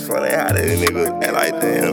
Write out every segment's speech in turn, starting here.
funny how these niggas act like damn.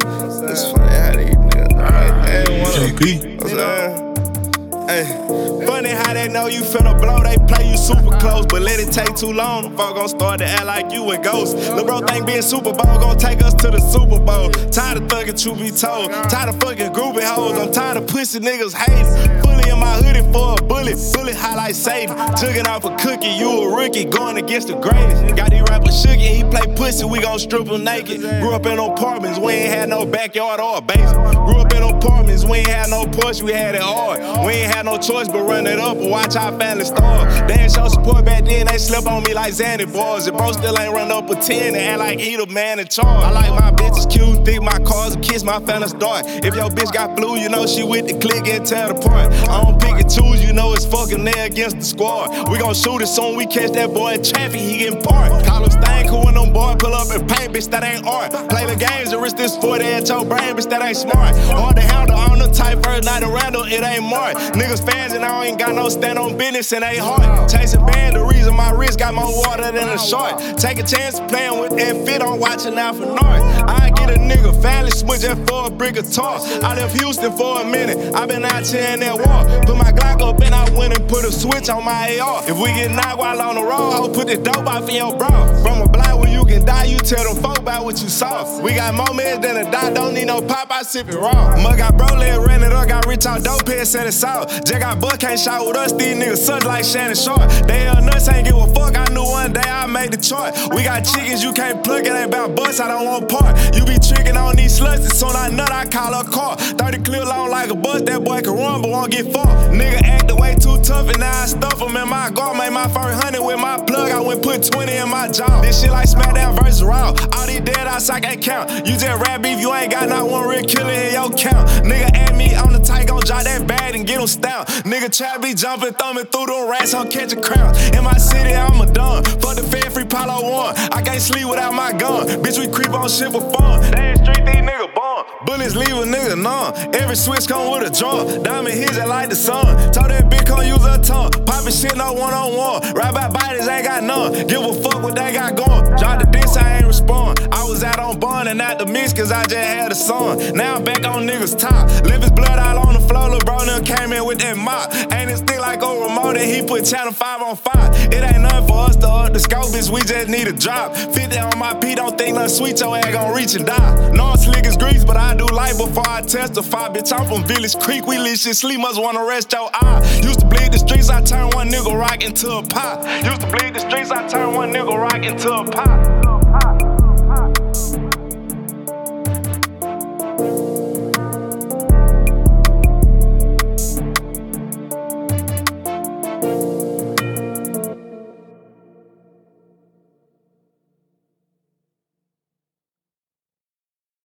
It's funny how these niggas act like damn. JP. What's up? Hey, funny how they know you finna blow, they play you super close, but let it take too long, them folk gon' start to act like you and Ghost. Lil' bro think being Super Bowl gon' take us to the Super Bowl. Tired of thuggin', truth be told. Tired of fucking groupie hoes, I'm tired of pussy niggas hating. Fully in my hoodie for a bullet hot like Satan. Jugging off a cookie, you a rookie, going against the greatest. Got these rappers shook he play pussy, we gon' strip him naked. Grew up in apartments, we ain't had no backyard or a basement. Grew up in apartments, we ain't had no Porsche, we had it hard. We ain't had no choice but run it up and watch our family starve. They ain't show support back then, they slept on me like Xanny boys. If bro still ain't run up a 10 and act like he the man in charge. I like my bitches cute, think my cars and kiss my fellas dark. If your bitch got flu, you know she with the click and tear it apart. I don't pick and choose, you know it's fucking there against the squad. We gon' shoot it soon, we catch that boy in traffic, he getting parked. Call him Stank, who when them boys pull up and paint, bitch, that ain't art. Play the games and risk this 40 at your brain, bitch, that ain't smart. Hard to handle on the type first night of random, it ain't marked. Niggas fans and I ain't got no stand on business and ain't hard. Chasing band, the reason my wrist got more water than a shark. Take a chance playing with that fit, I'm watching out for North. I get a nigga family switch just for a brick of tar. I left Houston for a minute, I been out here in that war. Put my Glock up and I went and put a switch on my AR. If we get knocked while on the road, I'll put the dope off in your bra. From a block where you can die, you tell them folk about what you saw. We got more meds than a dot, don't need no pop, I sip it raw. Mug got bro leg, ran it up, got rich on dope head, set it out. Jack got buck, can't shot with us, these niggas such like Shannon Sharp. They nuts, ain't give a fuck, I knew one day I made the chart. We got chickens, you can't plug, it ain't about bust, I don't want part. You be tricking on these sluts, as soon I nut, I call her car. 30 clear long like a bus, that boy can run, but won't get far. Nigga acted way too tough, and now I stuff him in my guard. Made my first 100 with my plug, I went put 20 in my jaw. This shit like SmackDown versus Raw. All these dead outs, I can't count. You just rap beef, you ain't got not one real killer in your count. Nigga add me on the tight, gon' drop that bag and get him stout. Nigga trap be jumping, thumbing through them rats, I'm catching crowds. In my city, I'm a done. Fuck the Fed, free Palo 1. I can't sleep without my gun. Bitch, we creep on shit for fun. They ain't street, these niggas born. Bullets leave a nigga numb. Every switch come with a drum. Diamond hits it like the sun. Told that bitch come use her tongue. Poppin' shit no one-on-one. Ride by bodies, ain't got none. Give a fuck what they got going. Drop the diss, I ain't respond. I was out on bond and out the mix cause I just had a son. Now I'm back on niggas' top. Left his blood all on the floor. Lil' bro now came in with that mop. Ain't it stick like old remote and he put channel 5 on 5. It ain't nothing for us to up the scope, bitch, we just need a drop. 50 on my P, don't think nothing sweet, your ass gon' reach and die. Know I'm slick as grease, but I do life before I testify. Bitch, I'm from Village Creek, we lit shit, sleep must wanna rest your eye. Used to bleed the streets, I turned one nigga rock into a pot. Used to bleed the streets, I turned one nigga rock into a pot.